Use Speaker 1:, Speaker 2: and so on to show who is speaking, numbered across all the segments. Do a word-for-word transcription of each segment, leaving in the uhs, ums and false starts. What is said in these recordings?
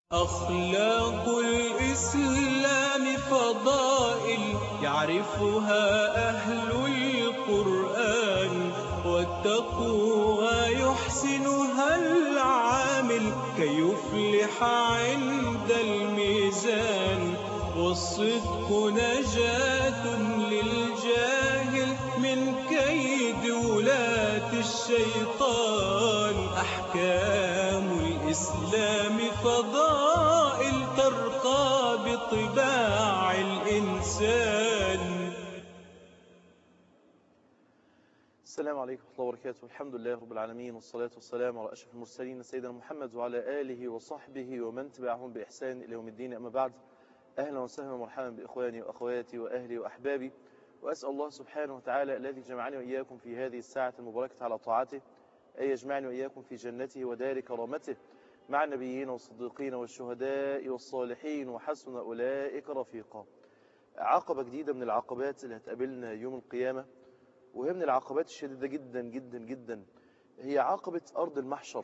Speaker 1: أخلاق الإسلام فضائل يعرفها أهل القرآن، والتقوى يحسنها العامل كي يفلح عند الميزان، والصدق نجاة للجاهل من كيد ولاة الشيطان. أحكام الإسلام فضائل ترقى بطباع الإنسان.
Speaker 2: السلام عليكم ورحمة الله وبركاته. الحمد لله رب العالمين، والصلاة والسلام على أشرف المرسلين سيدنا محمد وعلى آله وصحبه ومن تبعهم بإحسان إلى يوم الدين. أما بعد، أهلا وسهلا ومرحبا بإخواني وأخواتي وأهلي وأحبابي، وأسأل الله سبحانه وتعالى الذي جمعني وإياكم في هذه الساعة المباركة على طاعته أن يجمعني وإياكم في جنته ودار كرامته مع النبيين والصديقين والشهداء والصالحين وحسن أولئك رفيقا. عقبة جديدة من العقبات اللي هتقابلنا يوم القيامة، وهي من العقبات الشديدة جدا جدا جدا، هي عقبة أرض المحشر.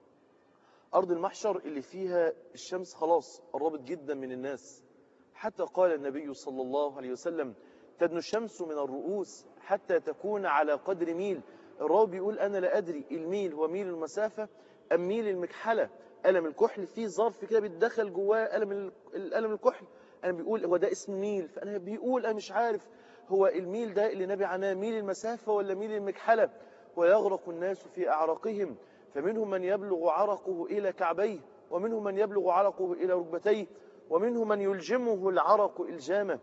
Speaker 2: أرض المحشر اللي فيها الشمس خلاص قربت جدا من الناس، حتى قال النبي صلى الله عليه وسلم: تدنو الشمس من الرؤوس حتى تكون على قدر ميل. الراوي بيقول: أنا لا أدري الميل هو ميل المسافة أم ميل المكحلة، قلم الكحل فيه ظرف كده بيتدخل جواه قلم القلم الكحل. أنا بيقول هو ده اسم ميل، فأنا بيقول أنا مش عارف هو الميل ده اللي نبي عناه ميل المسافة ولا ميل المكحلة. ويغرق الناس في أعراقهم، فمنهم من يبلغ عرقه إلى كعبيه، ومنهم من يبلغ عرقه إلى ركبتيه، ومنهم من يلجمه العرق إلجامه.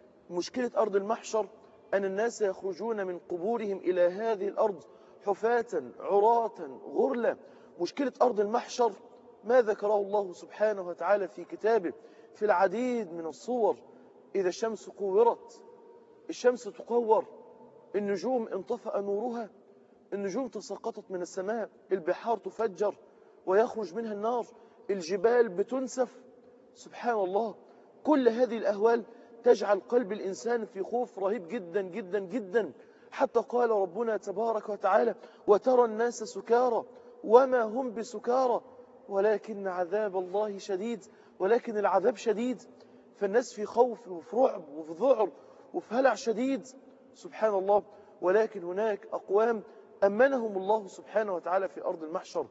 Speaker 2: مشكلة أرض المحشر أن الناس يخرجون من قبورهم إلى هذه الأرض حفاة عراة غرلا. مشكلة أرض المحشر ما ذكره الله سبحانه وتعالى في كتابه في العديد من الصور. إذا الشمس كورت، الشمس تكور، النجوم انطفأ نورها، النجوم تساقطت من السماء، البحار تفجر ويخرج منها النار، الجبال بتنسف. سبحان الله، كل هذه الأهوال تجعل قلب الإنسان في خوف رهيب جدا جدا جدا، حتى قال ربنا تبارك وتعالى: وترى الناس سكارى وما هم بسكارى ولكن عذاب الله شديد. ولكن العذاب شديد، فالناس في خوف وفي رعب وفي ذعر وفي هلع شديد. سبحان الله. ولكن هناك أقوام أمنهم الله سبحانه وتعالى في أرض المحشر،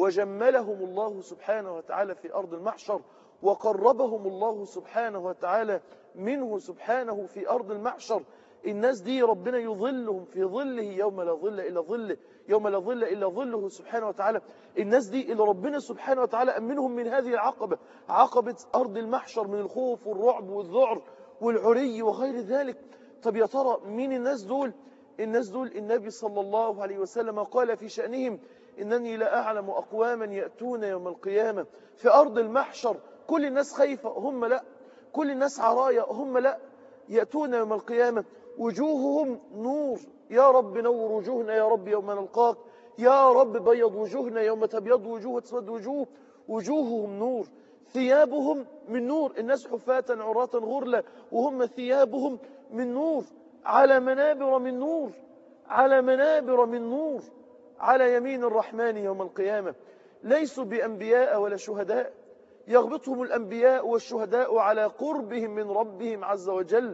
Speaker 2: وجملهم الله سبحانه وتعالى في أرض المحشر، وقربهم الله سبحانه وتعالى منه سبحانه في أرض المحشر. الناس دي ربنا يظلهم في ظله يوم لا ظل إلا ظله، يوم لا ظل إلا ظله سبحانه وتعالى. الناس دي اللي ربنا سبحانه وتعالى أمنهم من هذه العقبة، عقبة أرض المحشر، من الخوف والرعب والذعر والعري وغير ذلك. طب يا ترى مين الناس دول؟ الناس دول النبي صلى الله عليه وسلم قال في شأنهم: إنني لا أعلم أقواما يأتون يوم القيامة في أرض المحشر كل الناس خايفة هم لا، كل الناس عرايا هم لا، يأتون يوم القيامة وجوههم نور. يا رب نور وجوهنا يا رب يوم نلقاك، يا رب بيض وجوهنا يوم تبيض وجوه وتسود وجوه. وجوههم نور، ثيابهم من نور. الناس حفاة عراة غرلا وهم ثيابهم من نور، على منابر من نور، على منابر من نور، على يمين الرحمن يوم القيامة. ليسوا بأنبياء ولا شهداء، يغبطهم الأنبياء والشهداء على قربهم من ربهم عز وجل.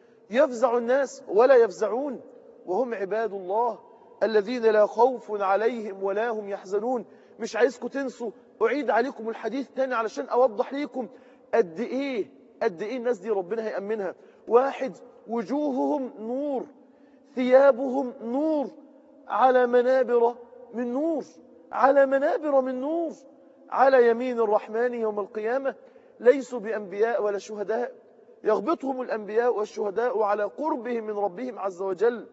Speaker 2: يفزع الناس ولا يفزعون، وهم عباد الله الذين لا خوف عليهم ولا هم يحزنون. مش عايزكم تنسوا، أعيد عليكم الحديث تاني علشان أوضح لكم قد إيه قد إيه الناس دي ربنا هيأمنها. واحد: وجوههم نور، ثيابهم نور، على منابر من نور، على منابر من نور، على يمين الرحمن يوم القيامة. ليسوا بأنبياء ولا شهداء، يغبطهم الأنبياء والشهداء على قربهم من ربهم عز وجل.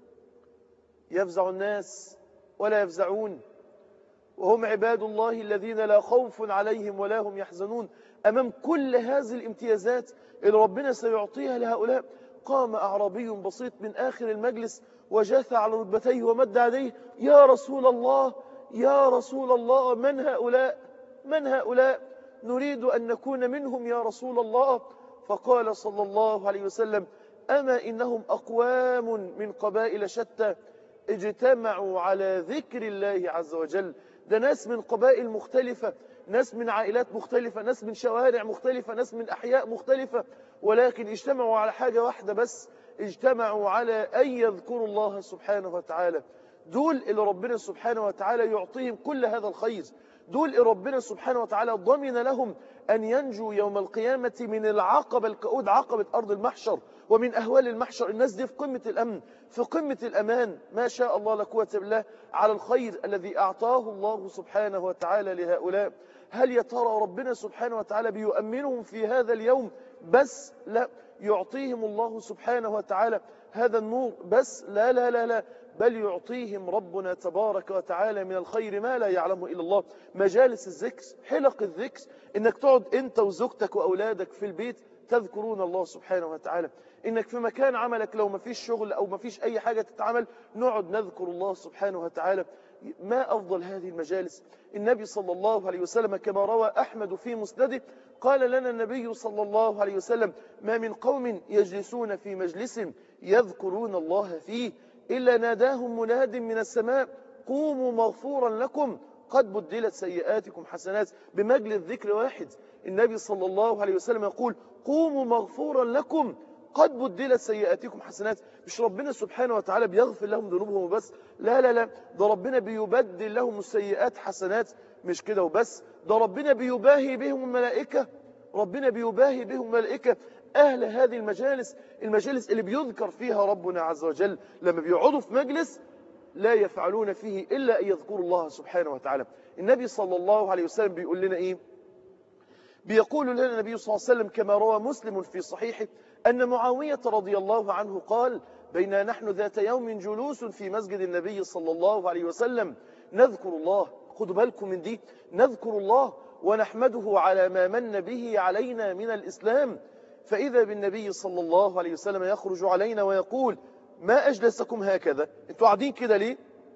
Speaker 2: يفزع الناس ولا يفزعون، وهم عباد الله الذين لا خوف عليهم ولا هم يحزنون. أمام كل هذه الامتيازات اللي ربنا سيعطيها لهؤلاء، قام أعرابي بسيط من آخر المجلس وجاث على ركبتيه ومد يديه: يا رسول الله، يا رسول الله، من هؤلاء؟ من هؤلاء؟ نريد أن نكون منهم يا رسول الله. فقال صلى الله عليه وسلم: أما إنهم أقوام من قبائل شتى اجتمعوا على ذكر الله عز وجل. ده ناس من قبائل مختلفة ناس من عائلات مختلفة، ناس من شوارع مختلفة، ناس من أحياء مختلفة، ولكن اجتمعوا على حاجة واحدة بس، اجتمعوا على أن يذكروا الله سبحانه وتعالى. دول اللي ربنا سبحانه وتعالى يعطيهم كل هذا الخير، دول اللي ربنا سبحانه وتعالى ضمن لهم أن ينجوا يوم القيامة من العقبة الكؤود، عقبة أرض المحشر، ومن أهوال المحشر. الناس دي في قمة الأمن، في قمة الأمان، ما شاء الله لا قوة إلا بالله على الخير الذي أعطاه الله سبحانه وتعالى لهؤلاء. هل يا ترى ربنا سبحانه وتعالى بيؤمنهم في هذا اليوم بس؟ لا، يعطيهم الله سبحانه وتعالى هذا النور بس؟ لا لا لا لا، بل يعطيهم ربنا تبارك وتعالى من الخير ما لا يعلمه إلا الله. مجالس الذكر، حلق الذكر، إنك تقعد أنت وزوجتك وأولادك في البيت تذكرون الله سبحانه وتعالى. إنك في مكان عملك لو ما فيش شغل أو ما فيش أي حاجة تتعمل نقعد نذكر الله سبحانه وتعالى. ما أفضل هذه المجالس. النبي صلى الله عليه وسلم كما روى أحمد في مسنده قال لنا النبي صلى الله عليه وسلم: ما من قوم يجلسون في مجلس يذكرون الله فيه إلا ناداهم مناد من السماء: قوموا مغفورا لكم قد بدلت سيئاتكم حسنات. بمجلس ذكر واحد النبي صلى الله عليه وسلم يقول: قوموا مغفورا لكم قد بدلت سيئاتكم حسنات. مش ربنا سبحانه وتعالى بيغفر لهم ذنوبهم وبس، لا لا لا، ده ربنا بيبدل لهم السيئات حسنات. مش كده وبس، ده ربنا بيباهي بهم الملائكة، ربنا بيباهي بهم الملائكة. أهل هذه المجالس، المجالس اللي بيذكر فيها ربنا عز وجل، لما بيقعدوا في مجلس لا يفعلون فيه إلا أن يذكروا الله سبحانه وتعالى. النبي صلى الله عليه وسلم بيقول لنا إيه؟ بيقول لنا النبي صلى الله عليه وسلم كما روى مسلم في صحيحه أن معاوية رضي الله عنه قال: بينا نحن ذات يوم جلوس في مسجد النبي صلى الله عليه وسلم نذكر الله. خدوا بالكم من دي، نذكر الله ونحمده على ما من به علينا من الإسلام. فإذا بالنبي صلى الله عليه وسلم يخرج علينا ويقول: ما أجلسكم هكذا؟ انتوا قاعدين كده ليه؟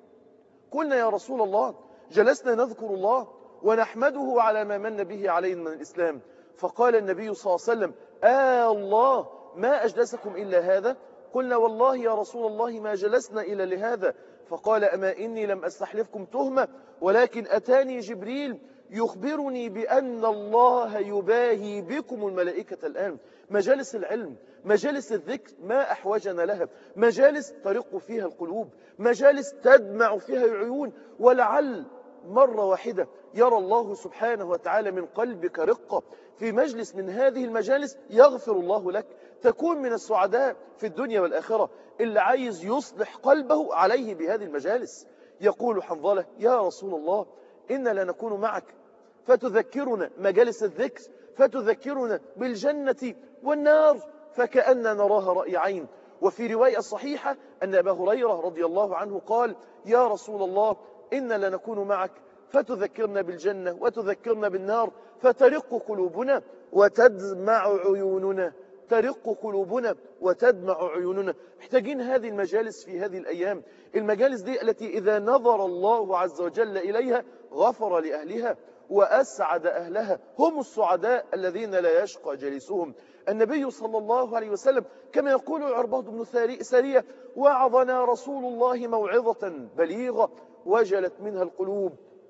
Speaker 2: قلنا: يا رسول الله جلسنا نذكر الله ونحمده على ما من به علينا من الإسلام. فقال النبي صلى الله عليه وسلم: آه الله ما أجلسكم إلا هذا؟ قلنا: والله يا رسول الله ما جلسنا إلا لهذا. فقال: أما إني لم أستحلفكم تهمة، ولكن أتاني جبريل يخبرني بأن الله يباهي بكم الملائكة الآن. مجالس العلم، مجالس الذكر ما أحوجنا لها، مجالس ترق فيها القلوب، مجالس تدمع فيها العيون، ولعل مرة واحدة يرى الله سبحانه وتعالى من قلبك رقة في مجلس من هذه المجالس يغفر الله لك، تكون من السعداء في الدنيا والآخرة. اللي عايز يصلح قلبه عليه بهذه المجالس. يقول حنظلة: يا رسول الله إن لنكون معك فتذكرنا مجالس الذكر، فتذكرنا بالجنة والنار فكأننا نراها رأي عين. وفي رواية صحيحة أن أبا هريرة رضي الله عنه قال: يا رسول الله إن لنكون معك فتذكرنا بالجنة وتذكرنا بالنار فترق قلوبنا وتدمع عيوننا. ترق قلوبنا وتدمع عيوننا. محتاجين هذه المجالس في هذه الأيام، المجالس دي التي إذا نظر الله عز وجل إليها غفر لأهلها وأسعد أهلها، هم السعداء الذين لا يشقى جليسهم. النبي صلى الله عليه وسلم كما يقول العرباض بن سارية: وعظنا رسول الله موعظة بليغة وجلت منها القلوب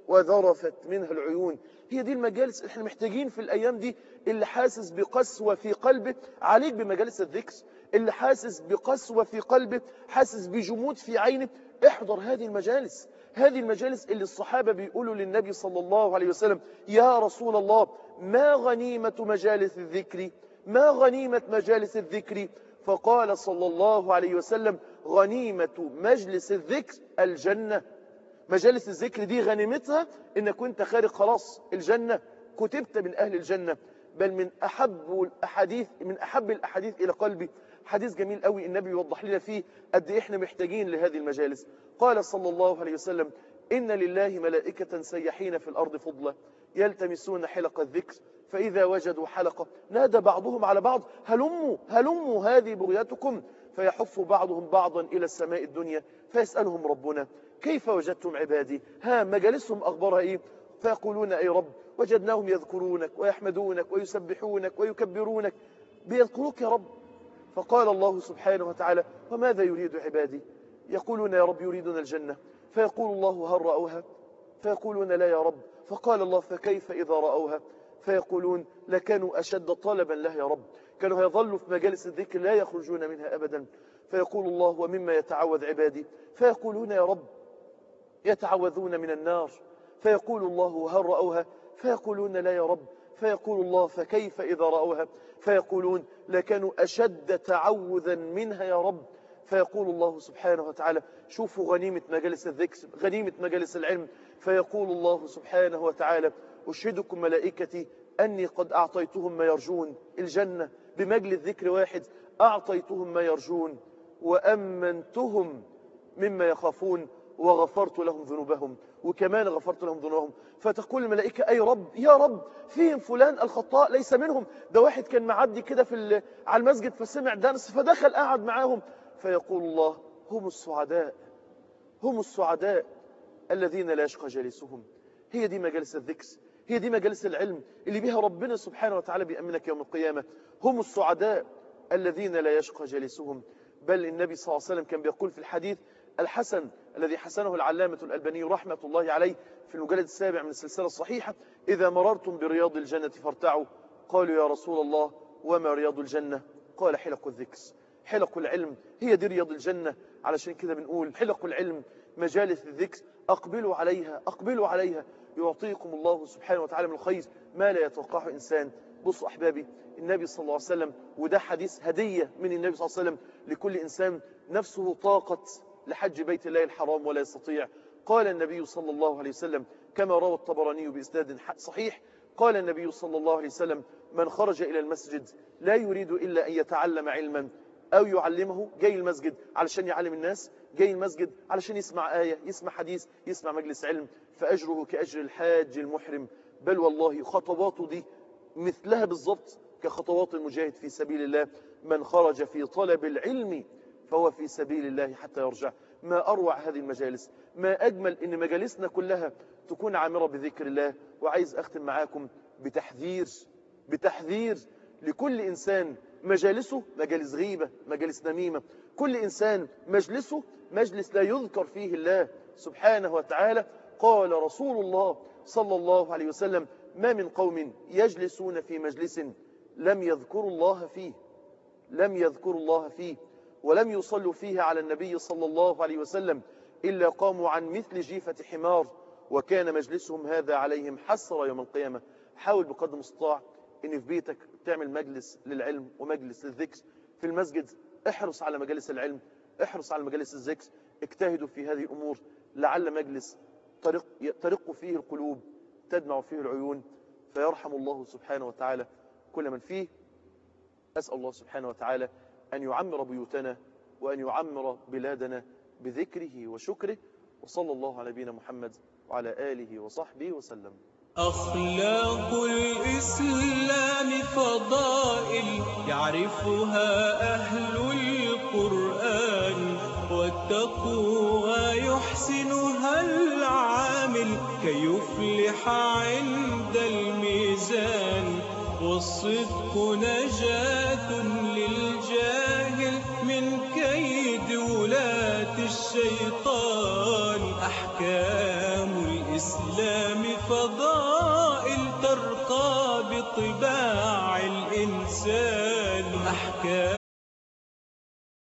Speaker 2: وذرفت منها العيون. هي دي المجالس احنا محتاجين في الأيام دي. اللي حاسس بقسوة في قلبه عليك بمجالس الذكر، اللي حاسس بقسوة في قلبه، حاسس بجمود في عينه، احضر هذه المجالس. هذه المجالس اللي الصحابة بيقولوا للنبي صلى الله عليه وسلم: يا رسول الله ما غنيمة مجالس الذكر؟ ما غنيمة مجالس الذكر؟ فقال صلى الله عليه وسلم: غنيمة مجلس الذكر الجنة. مجالس الذكر دي غنيمتها انك كنت خارج خلاص الجنة، كتبت من أهل الجنة. بل من أحب الأحاديث من أحب الأحاديث إلى قلبي حديث جميل قوي النبي يوضح لنا فيه قد إيه إحنا محتاجين لهذه المجالس. قال صلى الله عليه وسلم: إن لله ملائكة سيحين في الأرض فضلا يلتمسون حلق الذكر فإذا وجدوا حلقة نادى بعضهم على بعض: هلموا هلموا هذه بغيتكم. فيحف بعضهم بعضا إلى السماء الدنيا فيسألهم ربنا: كيف وجدتم عبادي؟ ها مجالسهم أخبارها إيه؟ فيقولون: أي رب وجدناهم يذكرونك ويحمدونك ويسبحونك ويكبرونك. بيذكروك يا رب. فقال الله سبحانه وتعالى: وماذا يريد عبادي؟ يقولون: يا رب يريدون الجنة. فيقول الله: هل رأوها؟ فيقولون: لا يا رب. فقال الله فكيف إذا رأوها فيقولون لكانوا أشد طلبا له يا رب، كانوا يظلوا في مجالس الذكر لا يخرجون منها أبدا. فيقول الله ومما يتعوذ عبادي، فيقولون يا رب يتعوذون من النار، فيقول الله هل رأوها فيقولون لا يا رب، فيقول الله فكيف إذا رأوها فيقولون لكانوا أشد تعوذا منها يا رب. فيقول الله سبحانه وتعالى شوفوا غنيمة مجالس الذكر، غنيمة مجالس العلم. فيقول الله سبحانه وتعالى أشهدكم ملائكتي أني قد أعطيتهم ما يرجون، الجنة بمجلس ذكر واحد أعطيتهم ما يرجون وأمنتهم مما يخافون وغفرت لهم ذنوبهم، وكمان غفرت لهم ذنوبهم. فتقول الملائكة أي رب يا رب فيهم فلان الخطاء ليس منهم، ده واحد كان معدي كده في على المسجد فسمع درس فدخل قاعد معاهم. فيقول الله هم السعداء، هم السعداء الذين لا يشقى جالسهم. هي دي مجالس الذكر، هي دي مجالس العلم اللي بها ربنا سبحانه وتعالى بيأمنك يوم القيامة. هم السعداء الذين لا يشقى جالسهم. بل النبي صلى الله عليه وسلم كان بيقول في الحديث الحسن الذي حسنه العلامة الألباني رحمة الله عليه في المجلد السابع من السلسلة الصحيحة إذا مررتم برياض الجنة فارتعوا. قالوا يا رسول الله وما رياض الجنة؟ قال حلق الذكر، حلق العلم، هي دي رياض الجنة. علشان كده بنقول حلق العلم مجالس الذكر أقبلوا عليها، أقبلوا عليها يعطيكم الله سبحانه وتعالى من الخير ما لا يتوقعه إنسان. بصوا أحبابي النبي صلى الله عليه وسلم، وده حديث هدية من النبي صلى الله عليه وسلم لكل إنسان نفسه طاقت لحج بيت الله الحرام ولا يستطيع. قال النبي صلى الله عليه وسلم كما روى الطبراني بإسناد صحيح، قال النبي صلى الله عليه وسلم من خرج إلى المسجد لا يريد إلا أن يتعلم علما أو يعلمه، جاي المسجد علشان يعلم الناس، جاي المسجد علشان يسمع آية، يسمع حديث، يسمع مجلس علم، فأجره كأجر الحاج المحرم. بل والله خطواته دي مثلها بالضبط كخطوات المجاهد في سبيل الله. من خرج في طلب العلم فهو في سبيل الله حتى يرجع. ما أروع هذه المجالس، ما أجمل إن مجالسنا كلها تكون عامرة بذكر الله. وعايز أختم معاكم بتحذير، بتحذير لكل إنسان مجالسه مجالس غيبة، مجالس نميمة. كل إنسان مجلسه مجلس لا يذكر فيه الله سبحانه وتعالى. قال رسول الله صلى الله عليه وسلم ما من قوم يجلسون في مجلس لم يذكروا الله فيه، لم يذكروا الله فيه ولم يصلوا فيه على النبي صلى الله عليه وسلم إلا قاموا عن مثل جيفة حمار وكان مجلسهم هذا عليهم حسرة يوم القيامة. حاول بقدر المستطاع إن في بيتك تعمل مجلس للعلم ومجلس للذكر. في المسجد احرص على مجالس العلم، احرص على مجالس الذكر، اجتهدوا في هذه الأمور لعل مجلس ترق, ترق فيه القلوب، تدمع فيه العيون، فيرحم الله سبحانه وتعالى كل من فيه. أسأل الله سبحانه وتعالى أن يعمر بيوتنا وأن يعمر بلادنا بذكره وشكره. وصلى الله على نبينا محمد وعلى آله وصحبه وسلم.
Speaker 1: أخلاق الإسلام فضائل يعرفها أهل القرآن، والتقوى يحسنها العامل كي يفلح عند الميزان، والصدق نجاة للجاهل من كيد ولاة الشيطان. أحكام الإسلام فضائل ترقى بطباع الإنسان. أحكام